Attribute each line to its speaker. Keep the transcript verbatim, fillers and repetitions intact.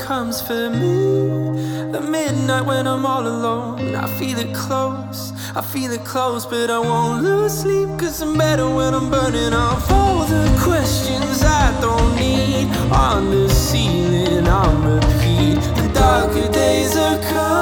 Speaker 1: comes for me. The midnight when I'm all alone, I feel it close, I feel it close, but I won't lose sleep, cause I'm better when I'm burning off all the questions I don't need on the ceiling on repeat. The darker days are coming.